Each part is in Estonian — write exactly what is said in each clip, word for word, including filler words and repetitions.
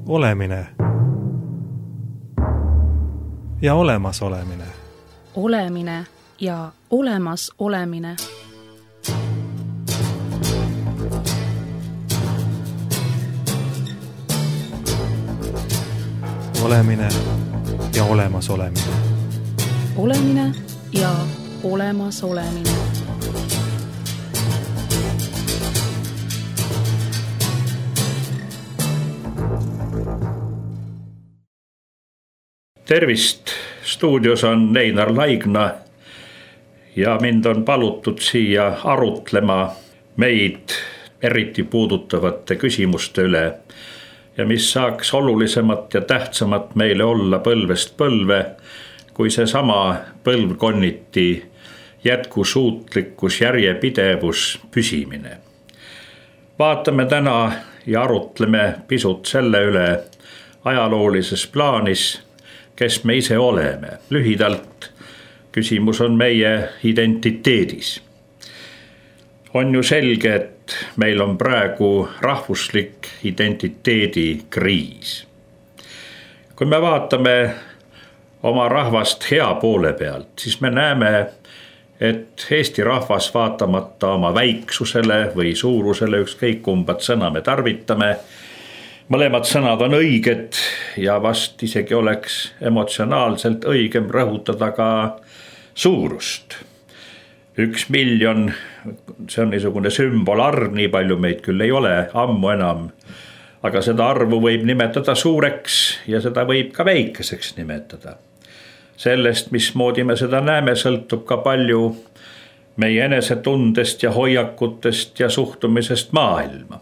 Olemine ja olemas olemine. Olemine ja olemas olemine. Olemine ja olemas olemine. Olemine ja olemas olemine. Tervist, stuudios on Einar Laigna ja mind on palutud siia arutlema meid eriti puudutavate küsimuste üle ja mis saaks olulisemat ja tähtsamat meile olla põlvest põlve, kui seesama põlvkonniti jätkusuutlikkus, järjepidevus, püsimine. Vaatame täna ja arutleme pisut selle üle ajaloolises plaanis, kes me ise oleme. Lühidalt küsimus on meie identiteedis. On ju selge, et meil on praegu rahvuslik identiteedi kriis. Kui me vaatame oma rahvast hea poole pealt, siis me näeme, et Eesti rahvas vaatamata oma väiksusele või suurusele, ükskõik kumbat sõna me tarvitame, mõlemad sõnad on õiged ja vast isegi oleks emotsionaalselt õigem rõhutada ka suurust. Üks miljon, see on niisugune sümbolarv, nii palju meid küll ei ole, ammu enam. Aga seda arvu võib nimetada suureks ja seda võib ka väikeseks nimetada. Sellest, mismoodi me seda näeme, sõltub ka palju meie enesetundest ja hoiakutest ja suhtumisest maailma.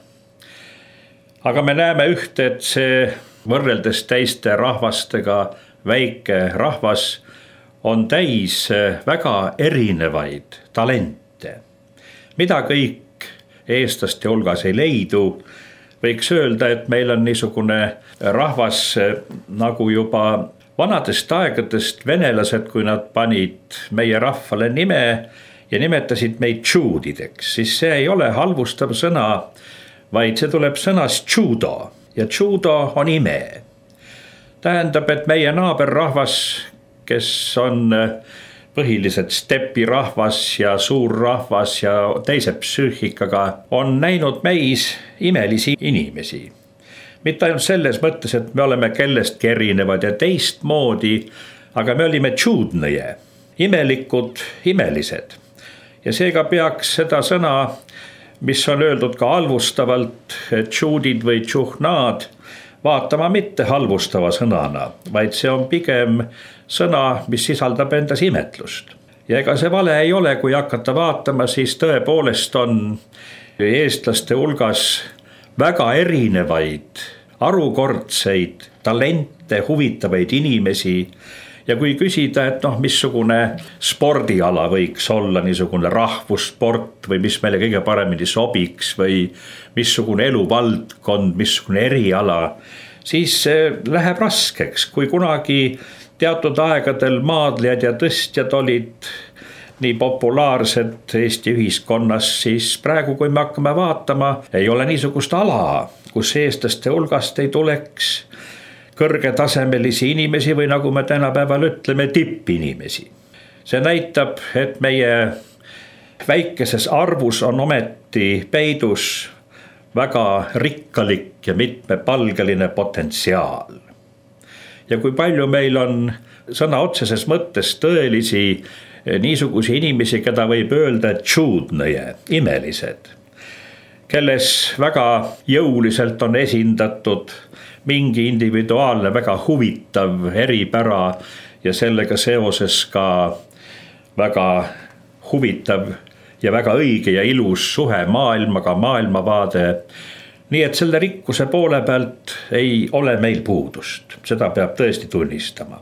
Aga me näeme ühte, et see võrreldes teiste rahvastega väike rahvas on täis väga erinevaid talente. Mida kõik eestlaste hulgas ei leidu, võiks öelda, et meil on niisugune rahvas nagu juba vanadest aegadest venelased, kui nad panid meie rahvale nime ja nimetasid meid tšuudideks, siis see ei ole halvustav sõna, vaid see tuleb sõnast judo ja judo on ime. Tähendab, et meie naaberrahvas, kes on põhiliselt stepirahvas ja suurrahvas ja teise psüühikaga, on näinud meis imelisi inimesi. Mitte ainult selles mõttes, et me oleme kellestki erinevad ja teistmoodi, aga me olime tšuudnõje, imelikud, imelised. Ja seega peaks seda sõna, mis on öeldud ka halvustavalt, tšuudid või tšuhnaad, vaatama mitte halvustava sõnana, vaid see on pigem sõna, mis sisaldab endas imetlust. Ja ega see vale ei ole, kui hakata vaatama, siis tõepoolest on eestlaste hulgas väga erinevaid, arukordseid, talente, huvitavaid inimesi. Ja kui küsida, et noh, missugune spordiala võiks olla niisugune rahvussport või mis meile kõige paremini sobiks või missugune eluvaldkond, missugune eriala, siis läheb raskeks. Kui kunagi teatud aegadel maadlejad ja tõstjad olid nii populaarsed Eesti ühiskonnas, siis praegu, kui me hakkame vaatama, ei ole niisugust ala, kus eestlaste hulgast ei tuleks kõrgetasemelisi inimesi või nagu me tänapäeval ütleme, tippinimesi. See näitab, et meie väikeses arvus on ometi peidus väga rikkalik ja mitmepalgeline potentsiaal. Ja kui palju meil on sõna otseses mõttes tõelisi niisugusi inimesi, keda võib öelda tšuudnõje, imelised, kelles väga jõuliselt on esindatud mingi individuaalne, väga huvitav eripära ja sellega seoses ka väga huvitav ja väga õige ja ilus suhe maailmaga, maailmavaade. Nii et selle rikkuse poole pealt ei ole meil puudust, seda peab tõesti tunnistama.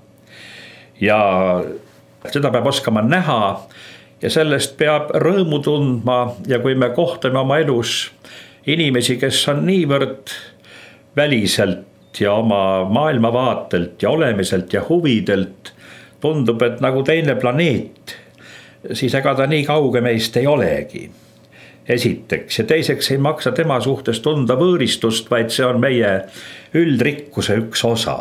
Ja seda peab oskama näha ja sellest peab rõõmu tundma ja kui me kohtame oma elus inimesi, kes on niivõrd väliselt ja oma maailmavaatelt ja olemiselt ja huvidelt tundub, et nagu teine planeet, siis ega ta nii kauge meist ei olegi. esiteks, ja teiseks ei maksa tema suhtes tunda võõristust, vaid see on meie üldrikkuse üks osa,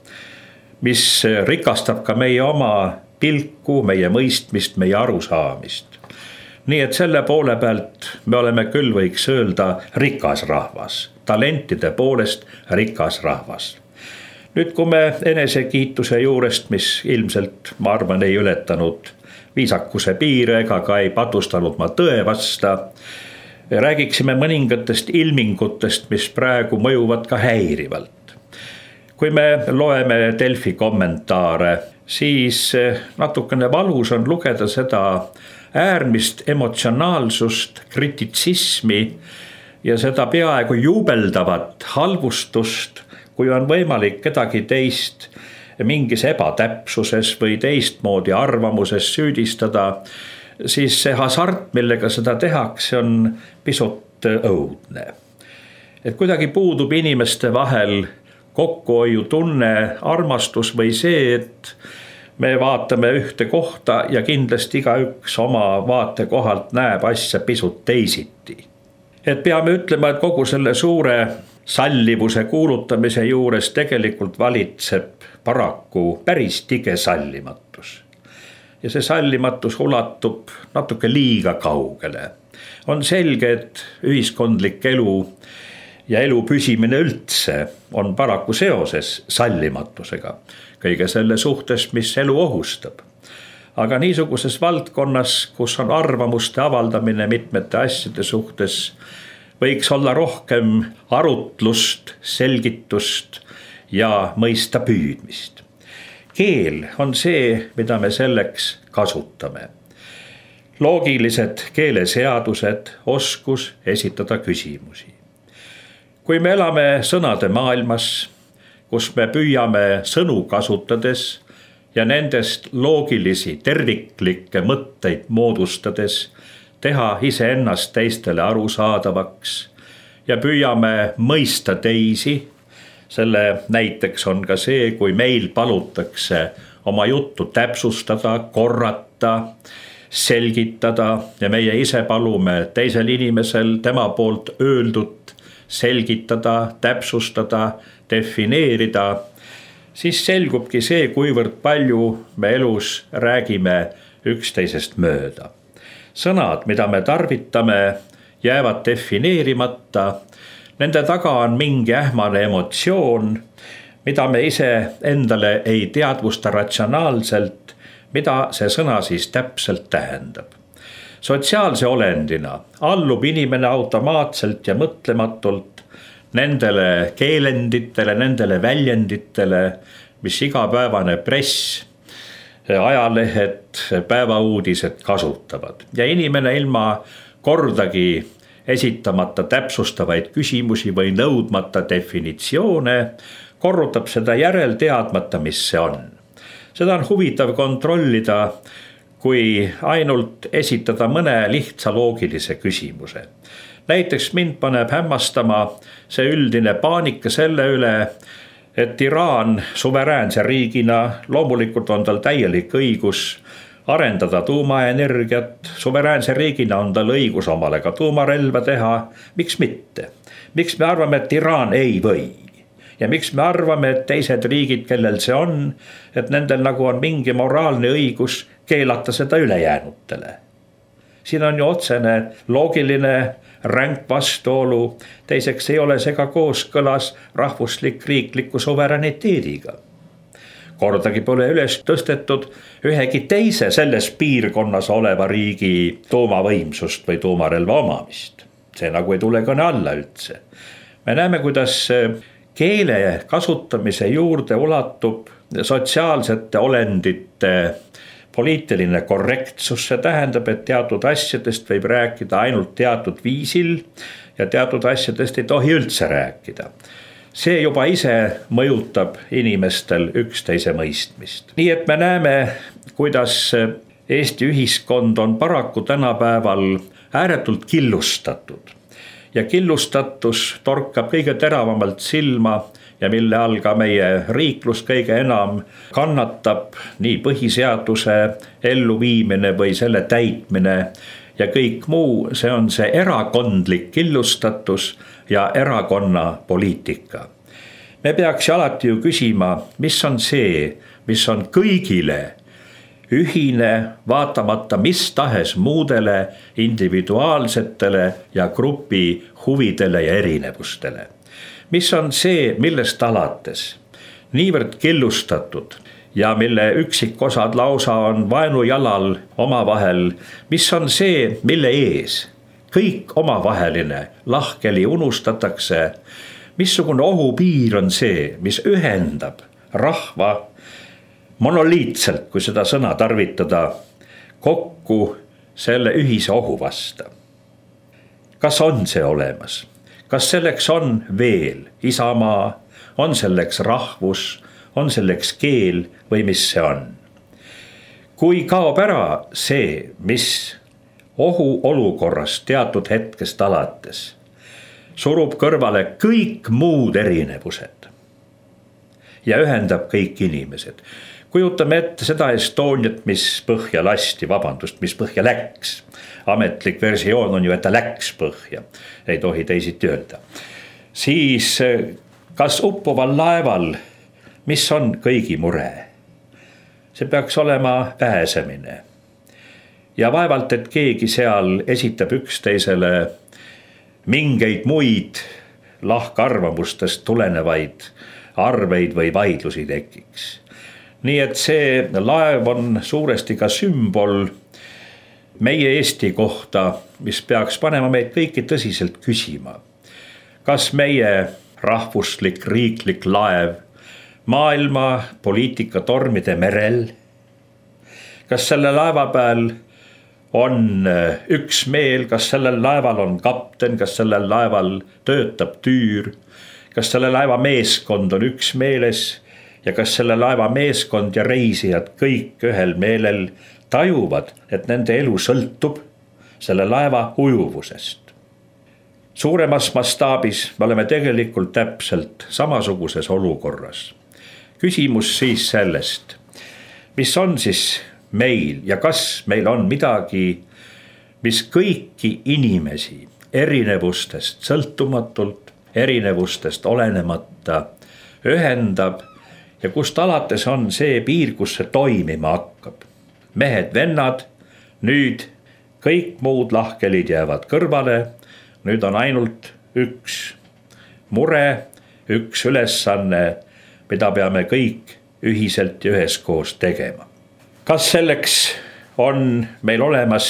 mis rikastab ka meie oma pilku, meie mõistmist, meie arusaamist. Nii et selle poole pealt me oleme küll, võiks öelda, rikas rahvas, talentide poolest rikas rahvas. Nüüd, kui me enesekiituse juurest, mis ilmselt, ma arvan, ei ületanud viisakuse piire ega ka ei patustanud ma tõe vasta, räägiksime mõningatest ilmingutest, mis praegu mõjuvad ka häirivalt. Kui me loeme Delfi kommentaare, siis natukene valus on lugeda seda äärmist emotsionaalsust, krititsismi ja seda peaaegu jubeldavat halvustust, kui on võimalik kedagi teist mingis ebatäpsuses või teistmoodi arvamuses süüdistada, siis see hasart, millega seda tehakse, on pisut õudne. Et kuidagi puudub inimeste vahel kokkuhoiutunne, armastus või see, et me vaatame ühte kohta ja kindlasti igaüks oma vaatekohalt näeb asja pisut teisiti. Et peame ütlema, et kogu selle suure sallivuse kuulutamise juures tegelikult valitseb paraku päris tige sallimatus. Ja see sallimatus ulatub natuke liiga kaugele. On selge, et ühiskondlik elu ja elu püsimine üldse on paraku seoses sallimatusega, kõige selle suhtes, mis elu ohustab. Aga niisuguses valdkonnas, kus on arvamuste avaldamine mitmete asjade suhtes, võiks olla rohkem arutlust, selgitust ja mõista püüdmist. Keel on see, mida me selleks kasutame. Loogilised keeleseadused, oskus esitada küsimusi. Kui me elame sõnade maailmas, kus me püüame sõnu kasutades ja nendest loogilisi terviklikke mõtteid moodustades teha iseennast teistele arusaadavaks ja püüame mõista teisi, selle näiteks on ka see, kui meil palutakse oma juttu täpsustada, korrata, selgitada ja meie ise palume teisel inimesel tema poolt öeldut selgitada, täpsustada, defineerida, siis selgubki see, kuivõrd palju me elus räägime üksteisest mööda. Sõnad, mida me tarvitame, jäävad defineerimata, nende taga on mingi ähmane emotsioon, mida me ise endale ei teadvusta ratsionaalselt, mida see sõna siis täpselt tähendab. Sotsiaalse olendina allub inimene automaatselt ja mõtlematult nendele keelenditele, nendele väljenditele, mis igapäevane press, ajalehed, päevauudised kasutavad. Ja inimene ilma kordagi esitamata täpsustavaid küsimusi või nõudmata definitsioone korrutab seda järel teadmata, mis see on. Seda on huvitav kontrollida, kui ainult esitada mõne lihtsa loogilise küsimuse. Näiteks mind paneb hämmastama see üldine paanika selle üle, et Iraan suveräänse riigina, loomulikult on tal täielik õigus arendada tuumaenergiat, suveräänse riigina on tal õigus omale ka tuumarelva teha, miks mitte? Miks me arvame, et Iraan ei või? Ja miks me arvame, et teised riigid, kellel see on, et nendel nagu on mingi moraalne õigus keelata seda ülejäänutele. Siin on ju otsene loogiline ränk vastuolu, teiseks ei ole see ka kooskõlas rahvuslik riikliku suverääniteediga. Kordagi pole üles tõstetud ühegi teise selles piirkonnas oleva riigi tuumavõimsust või tuumarelva omamist. See nagu ei tule kõne alla üldse. Me näeme, kuidas keele kasutamise juurde ulatub sotsiaalsete olendite poliitiline korrektsus, see tähendab, et teatud asjadest võib rääkida ainult teatud viisil ja teatud asjadest ei tohi üldse rääkida. See juba ise mõjutab inimestel üksteise mõistmist. Nii et me näeme, kuidas Eesti ühiskond on paraku tänapäeval ääretult killustatud. Ja killustatus torkab kõige teravamalt silma ja mille all ka meie riiklus kõige enam kannatab, nii põhiseaduse elluviimine või selle täitmine ja kõik muu, see on see erakondlik killustatus ja erakonna poliitika. Me peaks alati ju küsima, mis on see, mis on kõigile ühine, vaatamata mis tahes muudele individuaalsetele ja grupi huvidele ja erinevustele. Mis on see, millest alates niivõrd killustatud ja mille üksikosad lausa on vaenujalal omavahel, mis on see, mille ees kõik omavaheline lahkeli unustatakse, missugune ohupiir on see, mis ühendab rahva monoliitselt, kui seda sõna tarvitada, kokku selle ühise ohu vasta. Kas on see olemas? Kas selleks on veel isamaa, on selleks rahvus, on selleks keel või mis see on? Kui kaob ära see, mis ohu olukorras teatud hetkest alates surub kõrvale kõik muud erinevused ja ühendab kõik inimesed. Kujutame ette seda Estoniat, mis põhja lasti, vabandust, mis põhja läks. Ametlik versioon on ju, et ta läks põhja, ei tohi teisiti öelda. Siis kas uppuval laeval, mis on kõigi mure? See peaks olema pääsemine. Ja vaevalt, et keegi seal esitab üksteisele mingeid muid lahkarvamustest tulenevaid arveid või vaidlusi tekiks. Nii et see laev on suuresti ka sümbol meie Eesti kohta, mis peaks panema meid kõiki tõsiselt küsima. Kas meie rahvuslik, riiklik laev maailma poliitika tormide merel? Kas selle laeva peal on üks meel, kas sellel laeval on kapten, kas sellel laeval töötab tüür, kas selle laeva meeskond on üks meeles ja kas selle laeva meeskond ja reisijad kõik ühel meelel tajuvad, et nende elu sõltub selle laeva ujuvusest. Suuremas mastaabis me oleme tegelikult täpselt samasuguses olukorras. Küsimus siis sellest, mis on siis meil ja kas meil on midagi, mis kõiki inimesi erinevustest sõltumatult, erinevustest olenemata ühendab ja kust alates on see piir, kus see toimima hakkab. Mehed, vennad, nüüd kõik muud lahkelid jäävad kõrvale, nüüd on ainult üks mure, üks ülesanne, mida peame kõik ühiselt ja üheskoos tegema. Kas selleks on meil olemas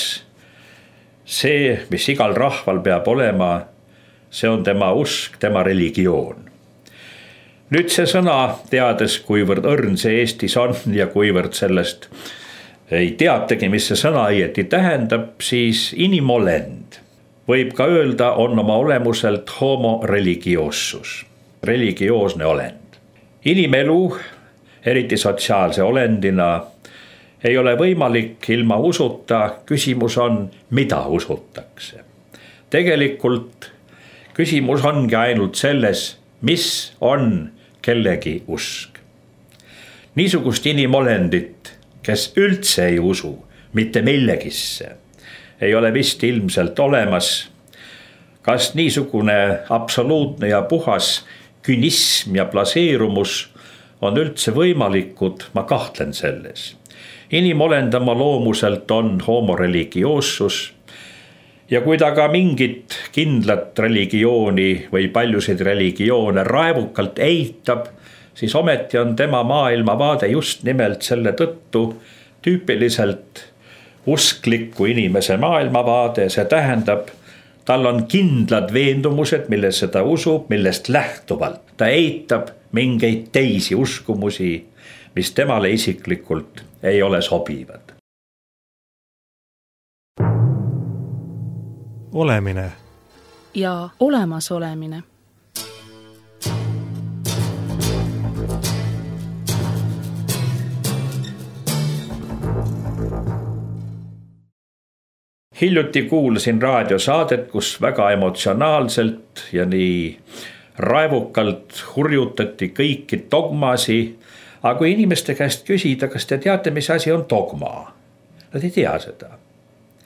see, mis igal rahval peab olema, see on tema usk, tema religioon. Nüüd see sõna, teades kuivõrd õrn see Eestis on ja kuivõrd sellest ei teategi, mis see sõna õieti tähendab, siis inimolend võib ka öelda, on oma olemuselt homo religiosus, religioosne olend. Inimelu, eriti sotsiaalse olendina, ei ole võimalik ilma usuta, küsimus on, mida usutakse. Tegelikult küsimus ongi ainult selles, mis on kellegi usk. Niisugust inimolendit, kes üldse ei usu, mitte millegisse, ei ole vist ilmselt olemas. Kas niisugune absoluutne ja puhas künism ja plaseerumus on üldse võimalikud, ma kahtlen selles. Inimolend oma loomuselt on homo religiosus ja kui ta ka mingit kindlat religiooni või paljusid religioone raevukalt eitab, siis ometi on tema maailmavaade just nimelt selle tõttu tüüpiliselt uskliku inimese maailmavaade, see tähendab, tal on kindlad veendumused, millesse ta usub, millest lähtuvalt ta eitab mingeid teisi uskumusi, mis temale isiklikult ei ole sobivad. Olemine ja olemasolemine. Hiljuti kuulsin raadiosaadet, kus väga emotsionaalselt ja nii raevukalt hurjutati kõiki dogmasi, aga kui inimeste käest küsida, kas te teate, mis asi on dogma? Nad ei tea seda.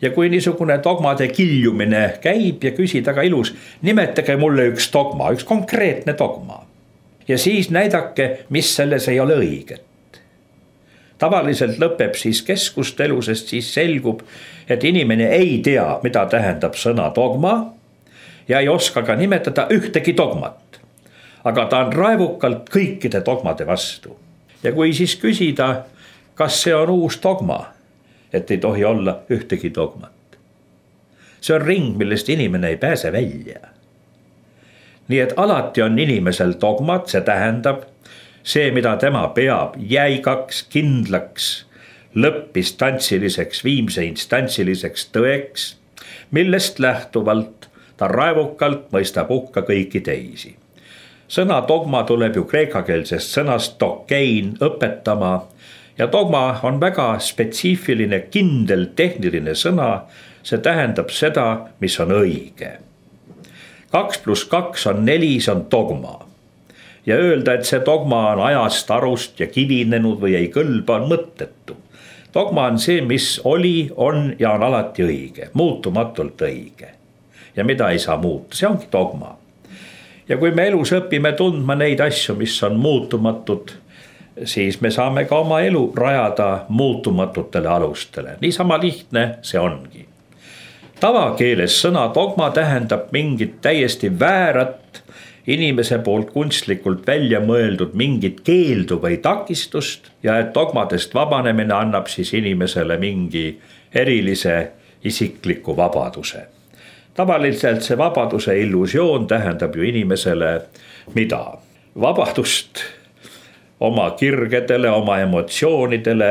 ja kui niisugune dogmade kiljumine käib ja küsid, aga ilus, nimetage mulle üks dogma, üks konkreetne dogma. Ja siis näidake, mis selles ei ole õiget. Tavaliselt lõpeb siis keskustelu, sest siis selgub, et inimene ei tea, mida tähendab sõna dogma ja ei oska ka nimetada ühtegi dogmat. Aga ta on raevukalt kõikide dogmade vastu. Ja kui siis küsida, kas see on uus dogma, et ei tohi olla ühtegi dogmat. See on ring, millest inimene ei pääse välja. Nii et alati on inimesel dogmat, see tähendab see, mida tema peab jäigaks, kindlaks, lõppistantsiliseks, viimse instantsiliseks tõeks, millest lähtuvalt ta raevukalt mõistab hukka kõiki teisi. Sõna dogma tuleb ju kreekakeelsest sõnast dokein, õpetama, ja dogma on väga spetsiifiline, kindel, tehniline sõna, see tähendab seda, mis on õige. Kaks pluss kaks on neli, see on dogma. Ja öelda, et see dogma on ajast, arust ja kivinenud või ei kõlba, on mõttetu. Dogma on see, mis oli, on ja on alati õige, muutumatult õige. Ja mida ei saa muuta, see ongi dogma. Ja kui me elus õpime tundma neid asju, mis on muutumatud, siis me saame ka oma elu rajada muutumatutele alustele. Niisama lihtne see ongi. Tavakeeles sõna dogma tähendab mingit täiesti väärat, inimese poolt kunstlikult välja mõeldud mingit keeldu või takistust ja et dogmadest vabanemine annab siis inimesele mingi erilise isikliku vabaduse. Tavaliselt see vabaduse illusioon tähendab ju inimesele mida? Vabadust oma kirgedele, oma emotsioonidele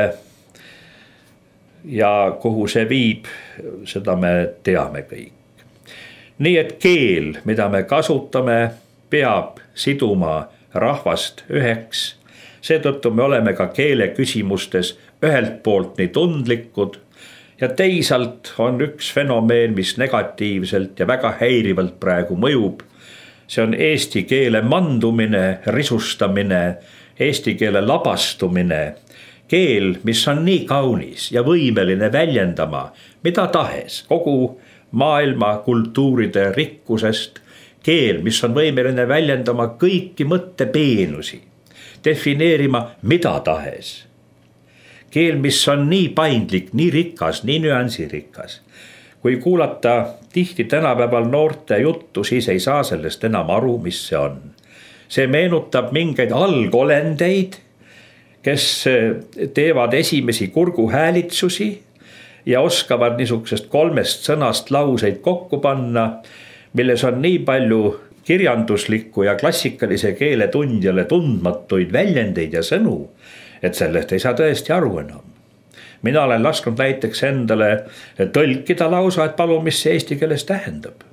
ja kuhu see viib, seda me teame kõik. Nii et keel, mida me kasutame, peab siduma rahvast üheks. Seetõttu me oleme ka keele küsimustes ühelt poolt nii tundlikud ja teisalt on üks fenomeen, mis negatiivselt ja väga häirivalt praegu mõjub. See on eesti keele mandumine, risustamine, eesti keele labastumine, keel, mis on nii kaunis ja võimeline väljendama mida tahes kogu maailma kultuuride rikkusest, keel, mis on võimeline väljendama kõiki mõttepeenusi, defineerima mida tahes. Keel, mis on nii paindlik, nii rikas, nii nüansirikas. Kui kuulata tihti tänapäeval noorte juttu, siis ei saa sellest enam aru, mis see on. See meenutab mingeid algolendeid, kes teevad esimesi kurguhäälitsusi ja oskavad niisugusest kolmest sõnast lauseid kokku panna, milles on nii palju kirjanduslikku ja klassikalise keele tundjale tundmatuid väljendeid ja sõnu, et sellest ei saa tõesti aru enam. Mina olen lasknud näiteks endale tõlkida lausa, et palun, mis see eesti keeles tähendab.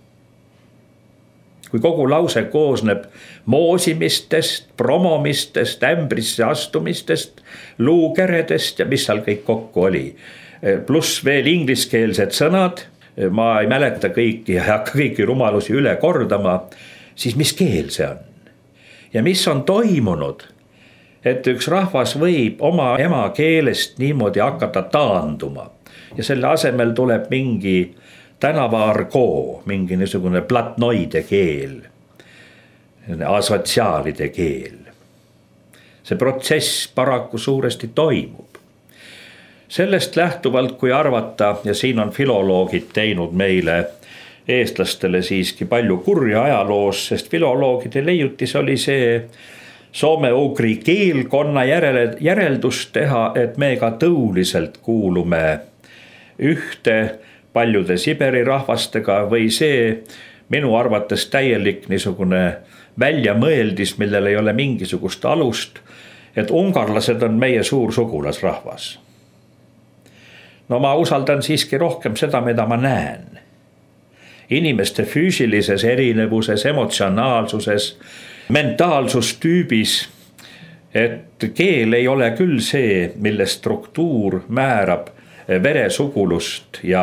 Kui kogu lause koosneb moosimistest, promomistest, ämbrisse astumistest, luukeredest ja mis seal kõik kokku oli. Pluss veel ingliskeelsed sõnad, ma ei mäleta kõiki ja hakka kõiki rumalusi üle kordama, siis mis keel see on? Ja mis on toimunud, et üks rahvas võib oma emakeelest niimoodi hakata taanduma ja selle asemel tuleb mingi tänavaargoo, mingi niisugune platnoide keel, asotsiaalide keel. See protsess paraku suuresti toimub. Sellest lähtuvalt, kui arvata, ja siin on filoloogid teinud meile eestlastele siiski palju kurja ajaloos, sest filoloogide leiutis oli see soome-ugri keelkonna järeldus teha, et me ka tõuliselt kuulume ühte paljude Siberi rahvastega või see minu arvates täielik niisugune väljamõeldis, millel ei ole mingisugust alust, et ungarlased on meie suur sugulasrahvas. No ma usaldan siiski rohkem seda, mida ma näen. Inimeste füüsilises erinevuses, emotsionaalsuses, mentaalsustüübis, et keel ei ole küll see, mille struktuur määrab veresugulust ja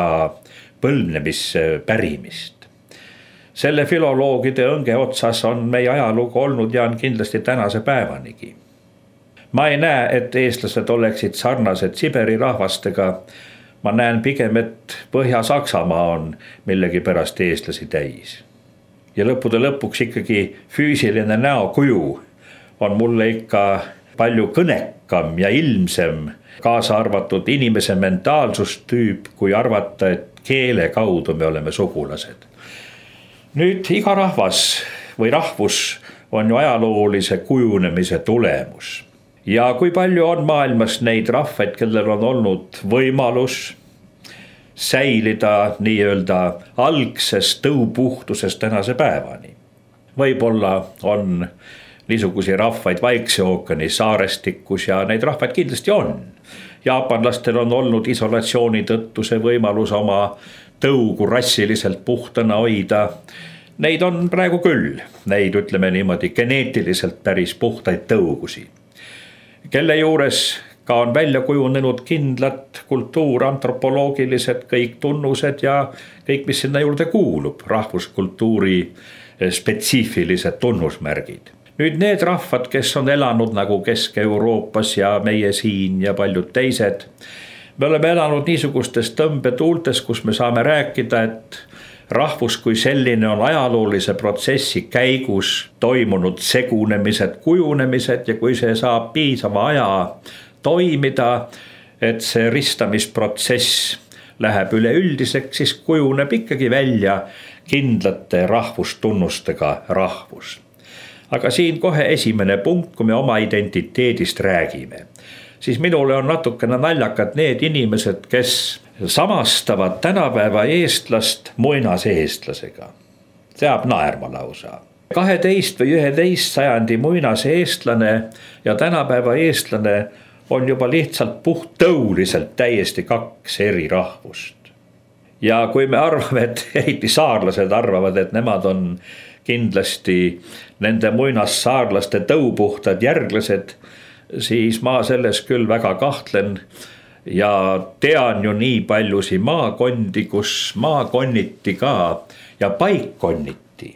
põlvnemispärimist. Selle filoloogide õnge otsas on meie ajalugu olnud ja on kindlasti tänase päevanigi. Ma ei näe, et eestlased oleksid sarnased Siberi rahvastega. ma näen pigem, et Põhja-Saksamaa on millegi pärast eestlasi täis. Ja lõppude lõpuks ikkagi füüsiline näokuju on mulle ikka palju kõnekam ja ilmsem, kaasa arvatud inimese mentaalsustüüp, kui arvata, et keele kaudu me oleme sugulased. Nüüd iga rahvas või rahvus on ju ajaloolise kujunemise tulemus. Ja kui palju on maailmas neid rahvaid, kellel on olnud võimalus säilida nii-öelda algses tõupuhtuses tänase päevani. Võib-olla on niisuguseid rahvaid Vaikse ookeani saarestikus ja neid rahvaid kindlasti on. Jaapanlastel on olnud isolatsiooni tõttu see võimalus oma tõugu rassiliselt puhtana hoida. Neid on praegu küll, neid ütleme niimoodi geneetiliselt päris puhtaid tõugusi, kelle juures ka on välja kujunenud kindlad kultuur, antropoloogilised kõik tunnused ja kõik, mis sinna juurde kuulub, rahvuskultuuri spetsiifilised tunnusmärgid. Nüüd need rahvad, kes on elanud nagu Kesk-Euroopas ja meie siin ja paljud teised, me oleme elanud niisugustes tõmbetuultes, kus me saame rääkida, et rahvus kui selline on ajaloolise protsessi käigus toimunud segunemised, kujunemised ja kui see saab piisava aja toimida, et see ristamisprotsess läheb üleüldiseks, siis kujuneb ikkagi välja kindlate rahvustunnustega rahvus. Aga siin kohe esimene punkt, kui me oma identiteedist räägime, siis minule on natukene naljakad need inimesed, kes samastavad tänapäeva eestlast muinaseestlasega. See jääb naerma lausa. kaheteist või üheteist sajandi muinaseestlane ja tänapäeva eestlane on juba lihtsalt puhttõuliselt täiesti kaks eri rahvust. Ja kui me arvame, et eriti saarlased arvavad, et nemad on kindlasti nende muinassaarlaste tõupuhtad järglased, siis ma selles küll väga kahtlen ja tean ju nii paljusi maakondi, kus maakonniti ka ja paikkonniti.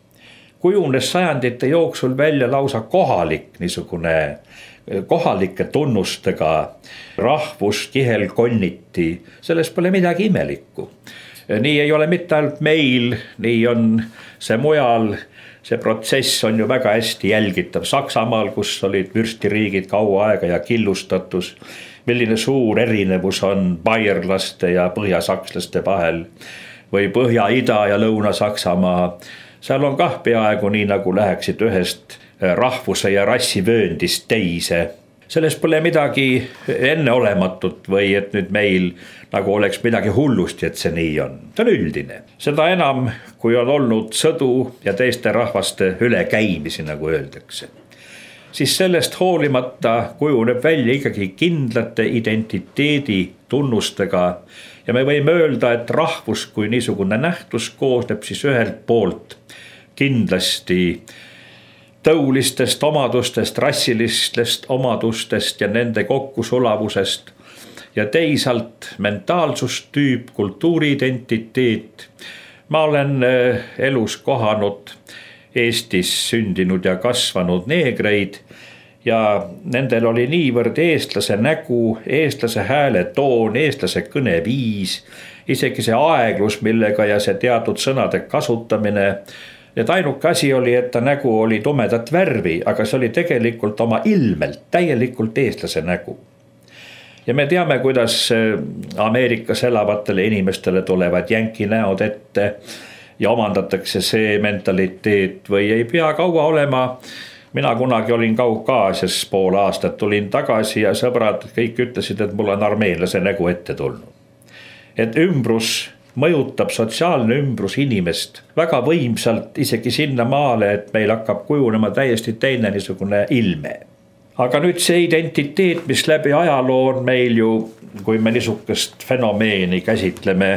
Kujunes sajandite jooksul välja lausa kohalik niisugune kohalike tunnustega rahvus kihelkonniti, selles pole midagi imelikku. Nii ei ole mitte ainult meil, nii on see mujal, see protsess on ju väga hästi jälgitav Saksamaal, kus olid vürstiriigid kaua aega ja killustatus, milline suur erinevus on baierlaste ja põhjasakslaste vahel või Põhja-Ida ja Lõuna-Saksamaa. Seal on kah peaaegu nii, nagu läheksid ühest rahvuse ja rassivööndist teise. Selles pole midagi enneolematut või et nüüd meil nagu oleks midagi hullusti, et see nii on. See on üldine. Seda enam, kui on olnud sõdu ja teiste rahvaste ülekäimisi, nagu öeldakse. Siis sellest hoolimata kujuneb välja ikkagi kindlate identiteedi tunnustega ja me võime öelda, et rahvus kui niisugune nähtus koosneb siis ühelt poolt kindlasti tõulistest omadustest, rassilistest omadustest ja nende kokkusulavusest ja teisalt mentaalsustüüp, kultuuriidentiteet. Ma olen elus kohanud Eestis sündinud ja kasvanud neegreid ja nendel oli niivõrd eestlase nägu, eestlase hääle toon, eestlase kõneviis, isegi see aeglus, millega ja see teatud sõnade kasutamine. Et ainuke asi oli, et ta nägu oli tumedat värvi, aga see oli tegelikult oma ilmelt täielikult eestlase nägu. Ja me teame, kuidas Ameerikas elavatele inimestele tulevad jänki näod ette ja omandatakse see mentaliteet või ei pea kaua olema. Mina kunagi olin Kaukaasias pool aastat, tulin tagasi ja sõbrad kõik ütlesid, et mul on armeenlase nägu ette tulnud. Et ümbrus mõjutab sotsiaalne ümbrus inimest väga võimsalt isegi sinna maale, et meil hakkab kujunema täiesti teine niisugune ilme. Aga nüüd see identiteet, mis läbi ajaloo on meil ju, kui me niisugust fenomeeni käsitleme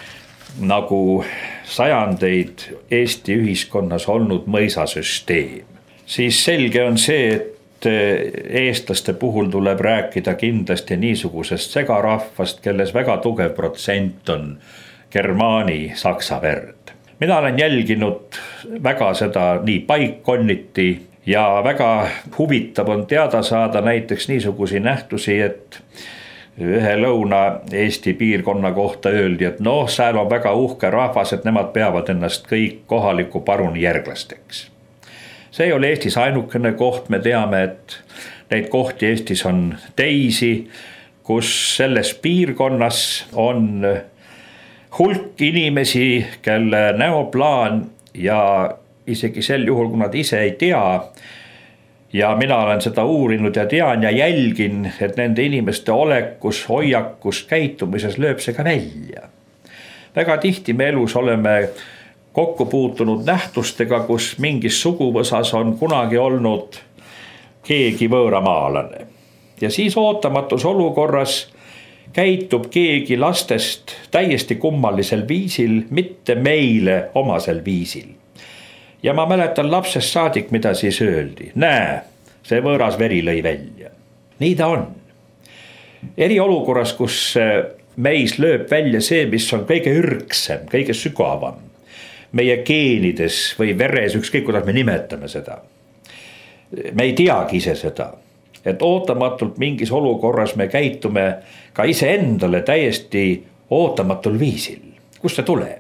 nagu sajandeid Eesti ühiskonnas olnud mõisasüsteem, siis selge on see, et eestlaste puhul tuleb rääkida kindlasti niisugusest segarahvast, kelles väga tugev protsent on germaani saksa verd. Mina olen jälginud väga seda nii paikkonniti ja väga huvitav on teada saada näiteks niisugusi nähtusi, et ühe Lõuna-Eesti piirkonna kohta öeldi, et noh, seal on väga uhke rahvas, et nemad peavad ennast kõik kohaliku paruni järglasteks. See ei ole Eestis ainukene koht, me teame, et neid kohti Eestis on teisi, kus selles piirkonnas on hulk inimesi, kelle näoplaan ja isegi sel juhul, kui nad ise ei tea, ja mina olen seda uurinud ja tean ja jälgin, et nende inimeste olekus, hoiakus, käitumises lööb see ka välja. Väga tihti me elus oleme kokku puutunud nähtustega, kus mingis suguvõsas on kunagi olnud keegi võõramaalane. Ja siis ootamatus olukorras käitub keegi lastest täiesti kummalisel viisil, mitte meile omasel viisil. Ja ma mäletan lapsest saadik, mida siis öeldi. Näe, see võõras veri lõi välja. Nii ta on. Eriolukorras, kus meis lööb välja see, mis on kõige ürgsem, kõige sügavam, meie geenides või veres, ükskõik kuidas me nimetame seda. Me ei teagi ise seda, et ootamatult mingis olukorras me käitume ka ise endale täiesti ootamatul viisil. Kust see tuleb?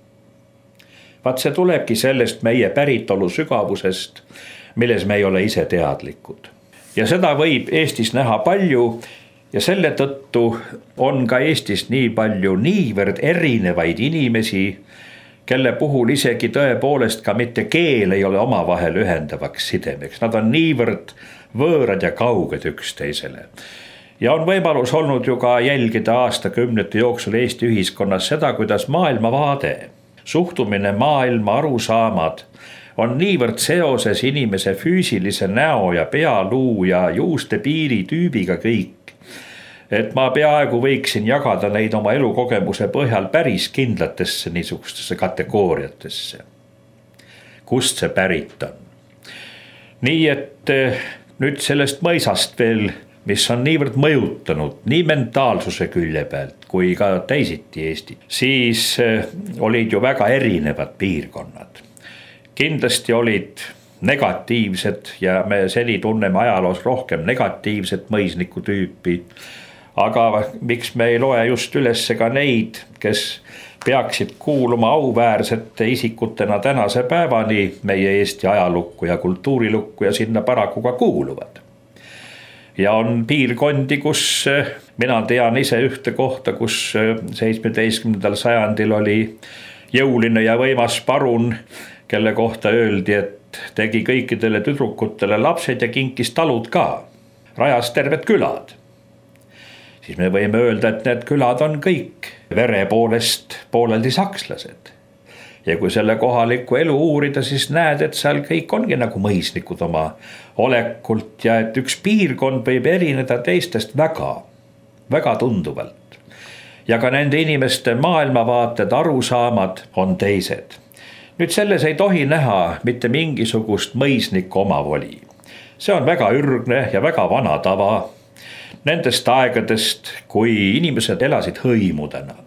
Vaat see tulebki sellest meie päritolu sügavusest, milles me ei ole ise teadlikud. Ja seda võib Eestis näha palju ja selle tõttu on ka Eestis nii palju niivõrd erinevaid inimesi, kelle puhul isegi tõepoolest ka mitte keel ei ole omavahel ühendavaks sidemeks. Nad on niivõrd võõrad ja kauged üksteisele. Ja on võimalus olnud ju ka jälgida aastakümnete jooksul Eesti ühiskonnas seda, kuidas maailmavaade, suhtumine maailma, arusaamad on niivõrd seoses inimese füüsilise näo ja pealuu ja juuste piiri tüübiga kõik, et ma peaaegu võiksin jagada neid oma elukogemuse põhjal päris kindlatesse niisugustesse kategooriatesse. Kust see pärit on? Nii et nüüd sellest mõisast veel, mis on niivõrd mõjutanud nii mentaalsuse külje pealt kui ka teisiti Eesti, siis olid ju väga erinevad piirkonnad. Kindlasti olid negatiivsed ja me seni tunneme ajaloos rohkem negatiivset mõisniku tüüpi, aga miks me ei loe just üles ka neid, kes peaksid kuuluma auväärsete isikutena tänase päevani meie Eesti ajalukku ja kultuurilukku ja sinna paraku ka kuuluvad. Ja on piirkondi, kus mina tean ise ühte kohta, kus seitsmeteistkümnendal sajandil oli jõuline ja võimas parun, kelle kohta öeldi, et tegi kõikidele tüdrukutele lapsed ja kinkis talud ka, rajas terved külad. Siis me võime öelda, et need külad on kõik vere poolest pooleldi sakslased. Ja kui selle kohaliku elu uurida, siis näed, et seal kõik ongi nagu mõisnikud oma olekult ja et üks piirkond võib erineda teistest väga, väga tunduvalt. Ja ka nende inimeste maailmavaated, arusaamad on teised. Nüüd selles ei tohi näha mitte mingisugust mõisniku omavoli. See on väga ürgne ja väga vana tava nendest aegadest, kui inimesed elasid hõimudena,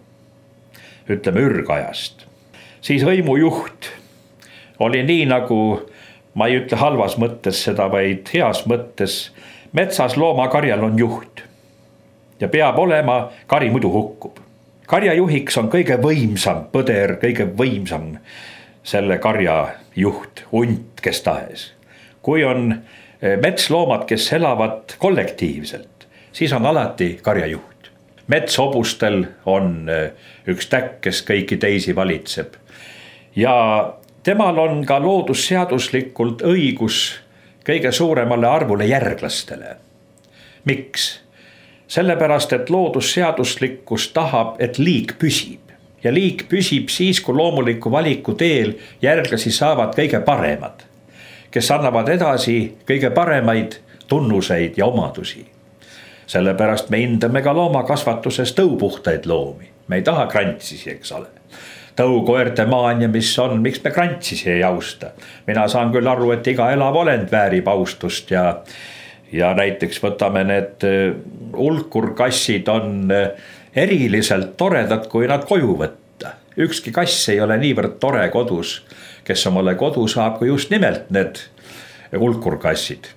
ütleme ürgajast. Siis hõimujuht oli nii nagu, ma ei ütle halvas mõttes seda, vaid heas mõttes, metsas loomakarjal on juht ja peab olema, kari muidu hukkub. Karjajuhiks on kõige võimsam põder, kõige võimsam selle karja juht, hunt, kes tahes. Kui on metsloomad, kes elavad kollektiivselt, siis on alati karjajuht. Metshobustel on üks täkk, kes kõiki teisi valitseb. Ja temal on ka loodusseaduslikult õigus kõige suuremale arvule järglastele. Miks? Sellepärast, et loodusseaduslikkus tahab, et liik püsib. Ja liik püsib siis, kui loomuliku valiku teel järglasi saavad kõige paremad, kes annavad edasi kõige paremaid tunnuseid ja omadusi. Sellepärast me hindame ka loomakasvatuses tõupuhtaid loomi. Me ei taha krantsisi, eks ole. Tõukoerte maania, mis on, miks me krantsisi ei austa. Mina saan küll aru, et iga elav olend väärib austust ja, ja näiteks võtame need ulkurkassid on eriliselt toredad, kui nad koju võtta. Ükski kass ei ole niivõrd tore kodus, kes omale kodu saab, kui just nimelt need ulkurkassid.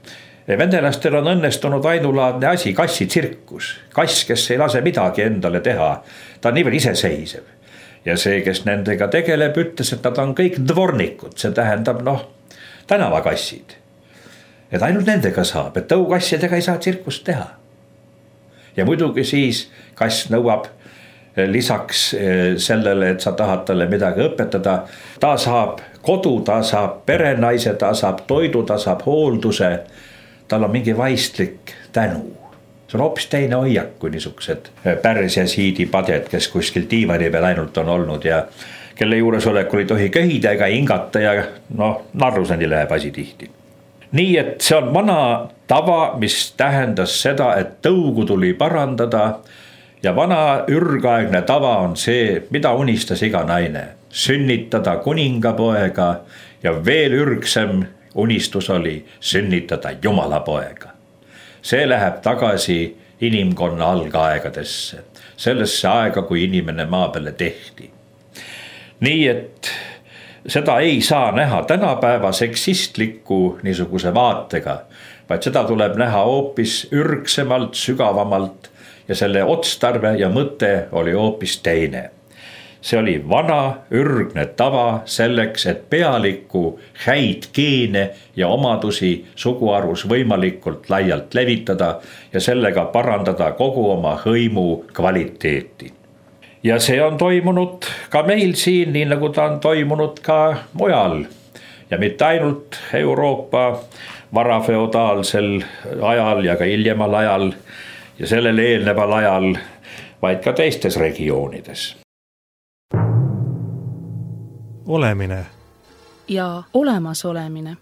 Venelastel on õnnestunud ainulaadne asi, kassitsirkus. Kass, kes ei lase midagi endale teha, ta on nii veel iseseisev. Ja see, kes nendega tegeleb, ütles, et nad on kõik dvornikud, see tähendab noh, tänavakassid. Et ainult nendega saab, et tõukassidega ei saa tsirkust teha. Ja muidugi siis kass nõuab lisaks sellele, et sa tahad talle midagi õpetada, ta saab kodu, ta saab perenaise, ta saab toidu, ta saab hoolduse, tal on mingi vaistlik tänu. See on hoopis teine hoiak kui niisugused pärs ja siidipadjad, kes kuskil diivani peal ainult on olnud ja kelle juuresolekul ei tohi köhida ega hingata ja noh, narruseni läheb asi tihti. Nii et see on vana tava, mis tähendas seda, et tõugu tuli parandada ja vana ürgaegne tava on see, mida unistas iga naine. Sünnitada kuningapoega ja veel ürgsem unistus oli sünnitada jumalapoega. See läheb tagasi inimkonna algaegadesse, sellesse aega, kui inimene maa peale tehti. Nii et seda ei saa näha tänapäeva seksistliku niisuguse vaatega, vaid seda tuleb näha hoopis ürgsemalt, sügavamalt ja selle otstarve ja mõte oli hoopis teine. See oli vana ürgne tava selleks, et pealiku häid geene ja omadusi suguarvus võimalikult laialt levitada ja sellega parandada kogu oma hõimu kvaliteeti. Ja see on toimunud ka meil siin, nii nagu ta on toimunud ka mujal. Ja mitte ainult Euroopa varafeodaalsel ajal ja ka hiljemal ajal ja sellele eelneval ajal, vaid ka teistes regioonides. Olemine ja olemasolemine.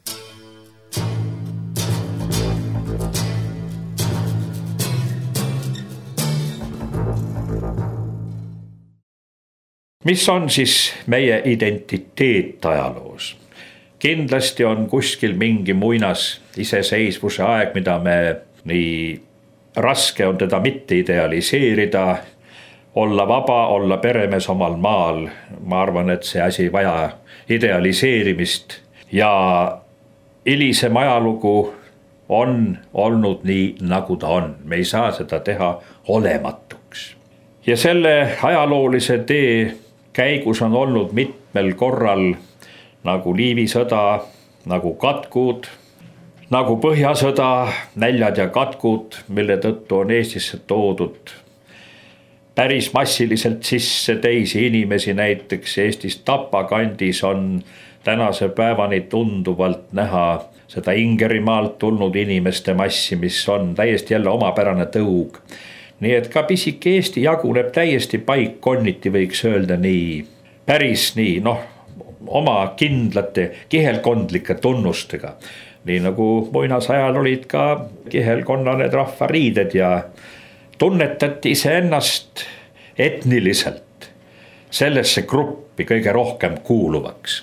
Mis on siis meie identiteet ajaloos? Kindlasti on kuskil mingi muinas iseseisvuse aeg, mida me nii raske on teda mitte idealiseerida, olla vaba, olla peremees omal maal. Ma arvan, et see asi vaja idealiseerimist ja hilisem ajalugu on olnud nii, nagu ta on. Me ei saa seda teha olematuks. Ja selle ajaloolise tee käigus on olnud mitmel korral nagu Liivi sõda, nagu katkud, nagu Põhjasõda, näljad ja katkud, mille tõttu on Eestisse toodud päris massiliselt sisse teisi inimesi, näiteks Eestis Tapa kandis on tänase päevani tunduvalt näha seda Ingerimaalt tulnud inimeste massi, mis on täiesti jälle omapärane tõug. Nii et ka pisik Eesti jaguneb täiesti paikkonniti, võiks öelda nii, päris nii, noh, oma kindlate kihelkondlike tunnustega. Nii nagu muinasajal olid ka kihelkonna need rahvariided ja tunnetati iseennast etniliselt sellesse gruppi kõige rohkem kuuluvaks.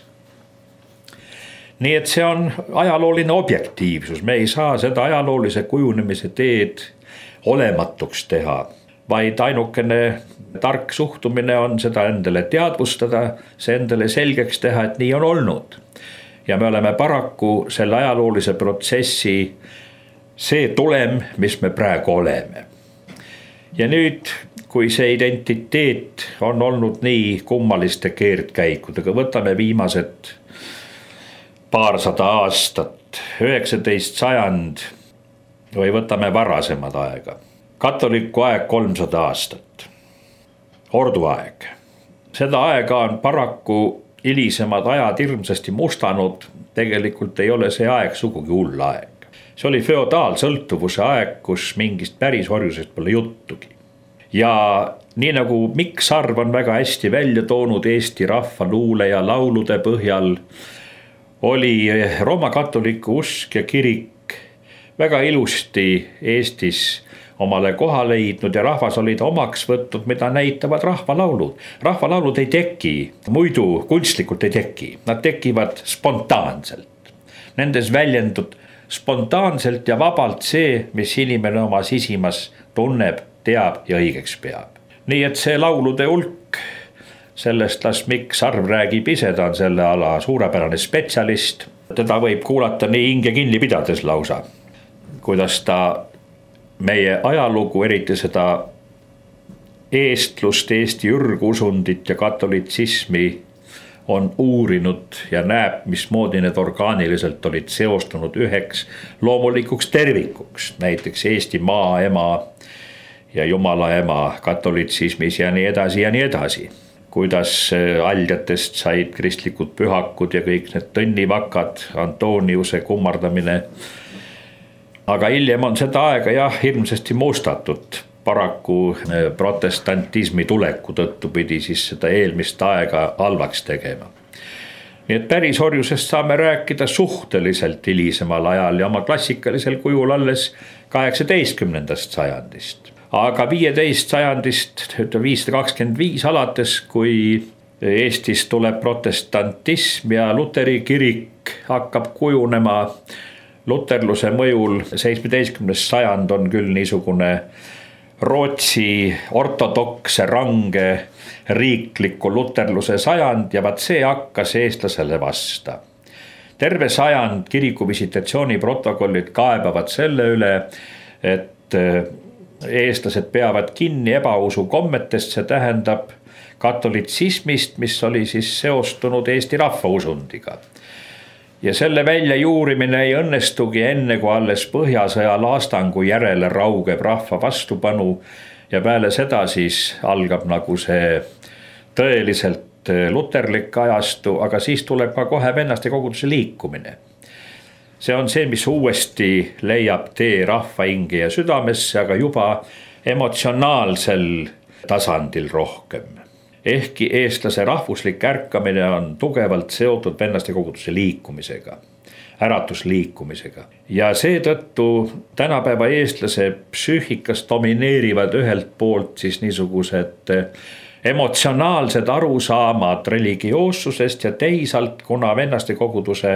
Nii et see on ajalooline objektiivsus, me ei saa seda ajaloolise kujunemise teed olematuks teha, vaid ainukene tark suhtumine on seda endale teadvustada, see endale selgeks teha, et nii on olnud. Ja me oleme paraku selle ajaloolise protsessi see tulem, mis me praegu oleme. Ja nüüd, kui see identiteet on olnud nii kummaliste keerdkäikudega, võtame viimased paarsada aastat, üheksateist sajand või võtame varasemad aega. Katoliku aeg kolmsada aastat, orduaeg. Seda aega on paraku hilisemad ajad hirmsasti mustanud, tegelikult ei ole see aeg sugugi hull aeg. See oli feodaalsõltuvuse aeg, kus mingist päris orjusest pole juttugi. Ja nii nagu Mikk Sarv on väga hästi välja toonud Eesti rahva luule ja laulude põhjal, oli Rooma katoliku usk ja kirik väga ilusti Eestis omale koha leidnud ja rahvas olid omaks võtnud, mida näitavad rahvalaulud. Rahvalaulud ei teki, muidu kunstlikult ei teki, nad tekivad spontaanselt. Nendes väljendud spontaanselt ja vabalt see, mis inimene oma sisimas tunneb, teab ja õigeks peab. Nii et see laulude hulk, sellest las Mikk Sarv räägib ise, ta on selle ala suurepärane spetsialist. Teda võib kuulata nii hinge kinni pidades lausa. kuidas ta meie ajalugu, eriti seda eestlust, Eesti ürgusundit ja katolitsismi on uurinud ja näeb, mismoodi need orgaaniliselt olid seostunud üheks loomulikuks tervikuks. Näiteks Eesti maaema ja Jumala ema katolitsismis ja nii edasi ja nii edasi. Kuidas aljatest said kristlikud pühakud ja kõik need tõnnivakad, Antoniuse kummardamine. Aga hiljem on seda aega jah hirmsasti mustatud. Paraku protestantismi tuleku tõttu pidi siis seda eelmist aega halvaks tegema. Nii et pärisorjusest saame rääkida suhteliselt hilisemal ajal ja oma klassikalisel kujul alles kaheksateistkümnendast sajandist. Aga viieteist sajandist, viissada kakskümmend viis alates, kui Eestis tuleb protestantism ja luteri kirik hakkab kujunema luterluse mõjul. seitsmeteistkümnes sajand on küll niisugune Rootsi ortodokse range riikliku luterluse sajand ja vaat see hakkas eestlasele vasta. Terve sajand kiriku visitatsiooni protokollid kaebavad selle üle, et eestlased peavad kinni ebausu kommetest, see tähendab katolitsismist, mis oli siis seostunud Eesti rahvausundiga. Ja selle väljajuurimine ei õnnestugi enne, kui alles Põhjasõja laastangu järele raugeb rahva vastupanu ja peale seda siis algab nagu see tõeliselt luterlik ajastu, aga siis tuleb ka kohe vennaste koguduse liikumine. See on see, mis uuesti leiab tee rahva hinge ja südamesse, aga juba emotsionaalsel tasandil rohkem. Ehkki eestlase rahvuslik ärkamine on tugevalt seotud vennaste koguduse liikumisega, äratusliikumisega. Ja seetõttu tänapäeva eestlase psüühikas domineerivad ühelt poolt siis niisugused emotsionaalsed arusaamad religioossusest ja teisalt, kuna vennaste koguduse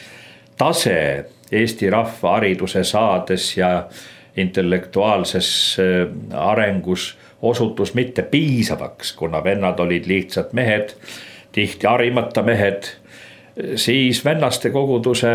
tase Eesti rahva hariduse saades ja intellektuaalses arengus osutus mitte piisavaks, kuna vennad olid lihtsalt mehed, tihti harimata mehed, siis vennaste koguduse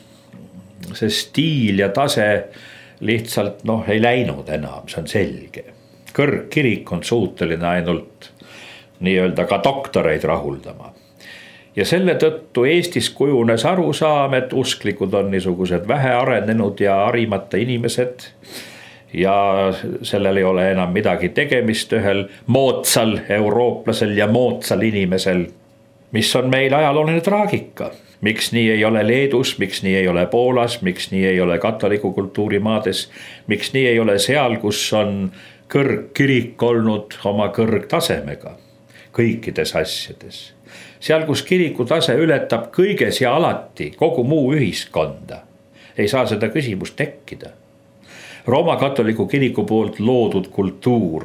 see stiil ja tase lihtsalt noh, ei läinud enam, see on selge. Kõrgkirik on suuteline ainult nii-öelda ka doktoreid rahuldama. Ja selle tõttu Eestis kujunes arusaam, et usklikud on niisugused vähe arenenud ja harimata inimesed, ja sellel ei ole enam midagi tegemist ühel moodsal eurooplasel ja moodsal inimesel, mis on meil ajalooline traagika. Miks nii ei ole Leedus, miks nii ei ole Poolas, miks nii ei ole katoliku kultuurimaades, miks nii ei ole seal, kus on kõrgkirik olnud oma kõrgtasemega kõikides asjades. Seal, kus kiriku tase ületab kõiges ja alati kogu muu ühiskonda, ei saa seda küsimust tekkida. Rooma katoliku kiriku poolt loodud kultuur,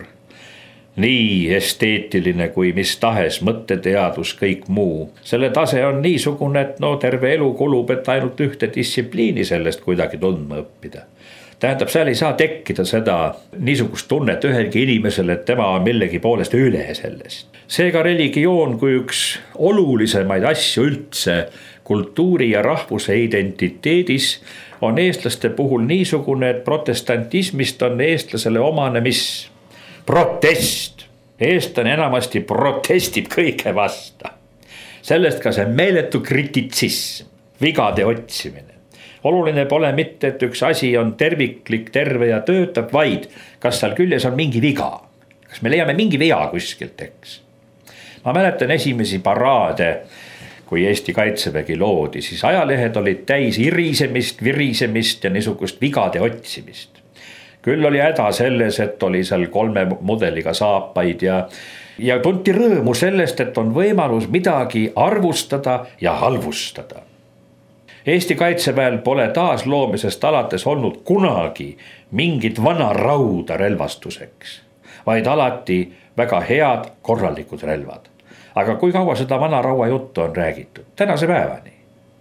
nii esteetiline kui mis tahes mõtteteadus, kõik muu. Selle tase on niisugune, et no terve elu kulub, et ainult ühte distsipliini sellest kuidagi tundma õppida. Tähendab, seal ei saa tekkida seda niisugust tunnet ühelgi inimesel, et tema on millegi poolest üle sellest. Seega religioon kui üks olulisemaid asju üldse kultuuri ja rahvuse identiteedis on eestlaste puhul niisugune, et protestantismist on eestlasele omane mis? Protest. Eestlane enamasti protestib kõige vasta. Sellest ka see meeletu krititsism, vigade otsimine. Oluline pole mitte, et üks asi on terviklik, terve ja töötab, vaid kas seal küljes on mingi viga. Kas me leiame mingi vea kuskilt, eks? Ma mäletan esimesi paraade, kui Eesti kaitsevägi loodi, siis ajalehed olid täis irisemist, virisemist ja niisugust vigade otsimist. Küll oli häda selles, et oli seal kolme mudeliga saapaid ja, ja tunti rõõmu sellest, et on võimalus midagi arvustada ja halvustada. Eesti kaitseväel pole taasloomisest alates olnud kunagi mingit vana rauda relvastuseks, vaid alati väga head korralikud relvad. Aga kui kaua seda vana raua juttu on räägitud? Tänase päevani.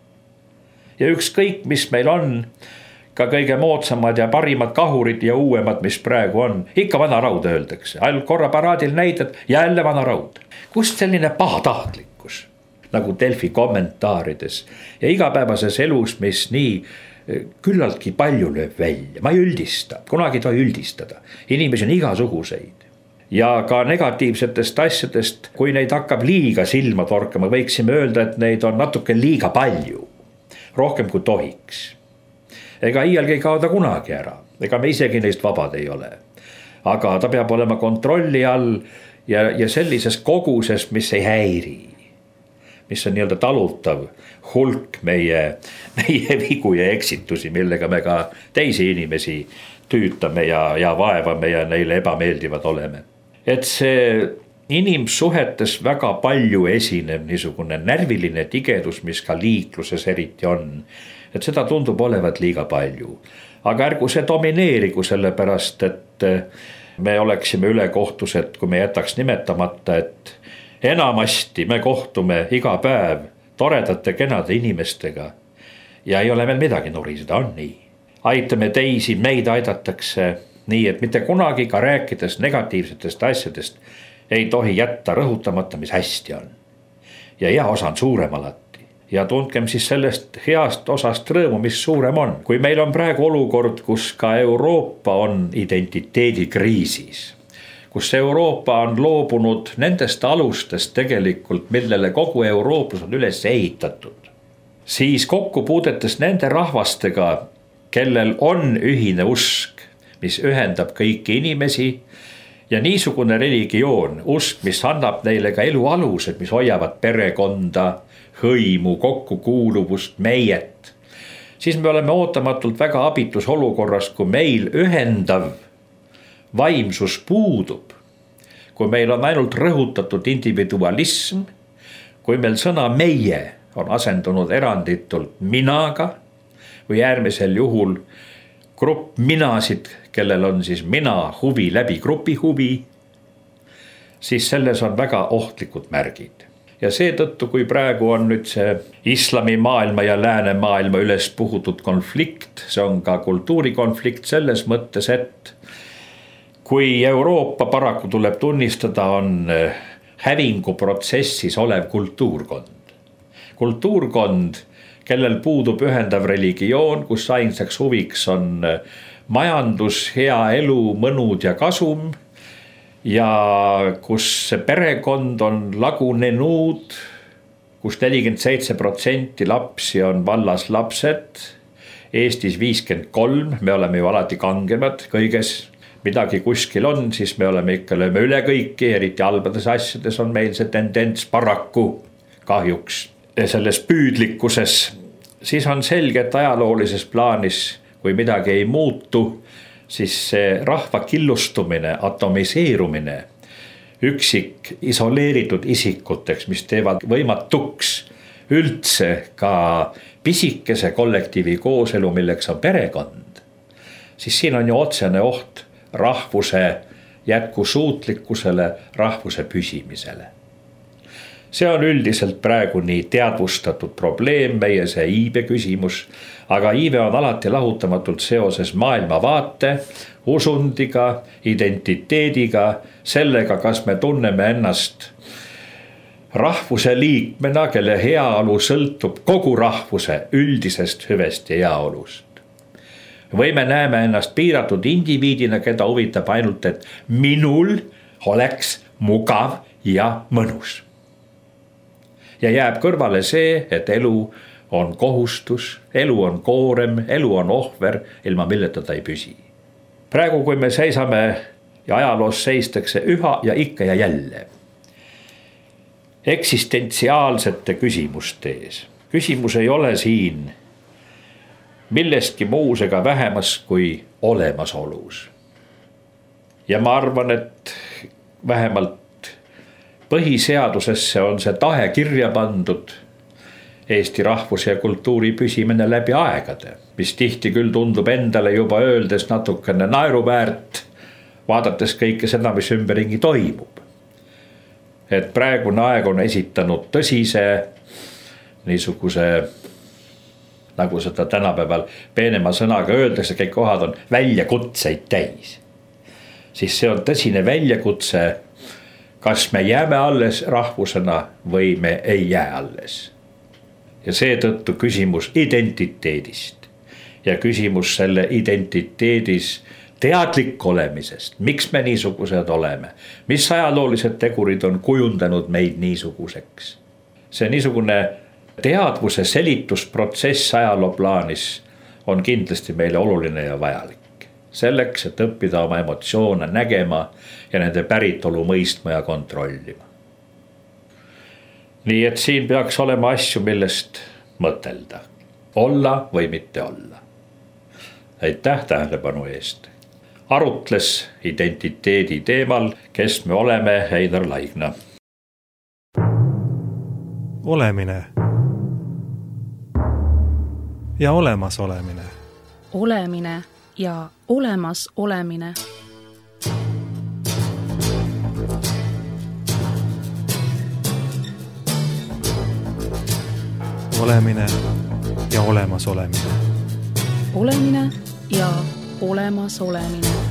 Ja ükskõik, mis meil on, ka kõige moodsamad ja parimad kahurid ja uuemad, mis praegu on, ikka vana raud öeldakse. Ainult korra paraadil näidad, jälle vana raud. Kust selline pahatahtlikkus? Nagu Delfi kommentaarides ja igapäevases elus, mis nii küllaltki palju lööb välja, ma ei üldista, kunagi ei tohi üldistada, inimesi on igasuguseid. Ja ka negatiivsetest asjadest, kui neid hakkab liiga silma torkama, võiksime öelda, et neid on natuke liiga palju, rohkem kui tohiks. Ega iialgi ei kao ta kunagi ära, ega me isegi neist vabad ei ole. Aga ta peab olema kontrolli all ja, ja sellises koguses, mis ei häiri, mis on nii-öelda talutav hulk meie, meie vigu ja eksitusi, millega me ka teisi inimesi tüütame ja, ja vaevame ja neile ebameeldivad oleme. Et see inimsuhetes väga palju esineb niisugune närviline tigedus, mis ka liikluses eriti on. Et seda tundub olevat liiga palju. Aga ärgu see domineerigu sellepärast, et me oleksime ülekohtused, kui me jätaks nimetamata, et enamasti me kohtume iga päev toredate kenade inimestega ja ei ole veel midagi nuriseda, on nii. Aitame teisi, meid aidatakse nii, et mitte kunagi ka rääkides negatiivsetest asjadest ei tohi jätta rõhutamata, mis hästi on. Ja hea osa on suurem alati. Ja tundkem siis sellest heast osast rõõmu, mis suurem on. Kui meil on praegu olukord, kus ka Euroopa on identiteedikriisis, kus Euroopa on loobunud nendest alustest tegelikult, millele kogu Euroopas on üles ehitatud, siis kokkupuudetes nende rahvastega, kellel on ühine usk, mis ühendab kõiki inimesi ja niisugune religioon, usk, mis annab neile ka elu alused, mis hoiavad perekonda, hõimu, kokkukuuluvust, meiet, siis me oleme ootamatult väga abitus olukorras, kui meil ühendav vaimsus puudub, kui meil on ainult rõhutatud individualism, kui meil sõna meie on asendunud eranditult minaga või äärmisel juhul grupp minasid, kellel on siis mina huvi läbi grupi huvi, siis selles on väga ohtlikud märgid. Ja seetõttu, kui praegu on nüüd see islamimaailma ja läänemaailma üles puhutud konflikt, see on ka kultuurikonflikt selles mõttes, et kui Euroopa paraku tuleb tunnistada, on hävinguprotsessis olev kultuurkond. Kultuurkond, kellel puudub ühendav religioon, kus ainsaks huviks on majandus, hea elu, mõnud ja kasum, ja kus perekond on lagunenud, kus nelikümmend seitse protsenti lapsi on vallas lapsed, Eestis viiskümmend kolm, me oleme ju alati kangemad kõiges, midagi kuskil on, siis me oleme ikka lööme üle kõiki, eriti halbades asjades on meil see tendents paraku kahjuks selles püüdlikkuses, siis on selge, et ajaloolises plaanis, kui midagi ei muutu, siis see rahva killustumine, atomiseerumine, üksik isoleeritud isikuteks, mis teevad võimatuks üldse ka pisikese kollektiivi kooselu, milleks on perekond, siis siin on ju otsene oht rahvuse jätkusuutlikkusele, rahvuse püsimisele. See on üldiselt praegu nii teadvustatud probleem, meie see iibe küsimus, aga iibe on alati lahutamatult seoses maailmavaate, usundiga, identiteediga, sellega, kas me tunneme ennast rahvuse liikmena, kelle heaolu sõltub kogu rahvuse üldisest hüvest ja heaolust. Või me näeme ennast piiratud indiviidina, keda huvitab ainult, et minul oleks mugav ja mõnus. Ja jääb kõrvale see, et elu on kohustus, elu on koorem, elu on ohver, ilma milleta ta ei püsi. Praegu, kui me seisame ja ajaloos seistakse üha ja ikka ja jälle eksistentsiaalsete küsimuste ees. Küsimus ei ole siin millestki muus ega vähemas kui olemasolus. Ja ma arvan, et vähemalt põhiseadusesse on see tahe kirja pandud, Eesti rahvuse ja kultuuri püsimine läbi aegade, mis tihti küll tundub endale juba öeldes natukene naeruväärt, vaadates kõike seda, mis ümberringi toimub. Et praegune aeg on esitanud tõsise niisuguse, nagu seda tänapäeval peenema sõnaga öeldakse, kõik kohad on väljakutseid täis. Siis see on tõsine väljakutse, kas me jääme alles rahvusena või me ei jää alles. Ja seetõttu küsimus identiteedist, ja küsimus selle identiteedis teadlik olemisest, miks me niisugused oleme, mis ajaloolised tegurid on kujundanud meid niisuguseks. See niisugune teadvuse selitusprotsess ajaloo plaanis on kindlasti meile oluline ja vajalik. Selleks, et õppida oma emotsioone nägema ja nende päritolu mõistma ja kontrollima. Nii et siin peaks olema asju, millest mõtelda. Olla või mitte olla. Aitäh tähelepanu eest. Arutles identiteedi teemal, kes me oleme, Einar Laigna. Olemine ja olemas olemine. Olemine ja olemas olemine. Olemine ja olemas olemine. Olemine ja olemas olemine.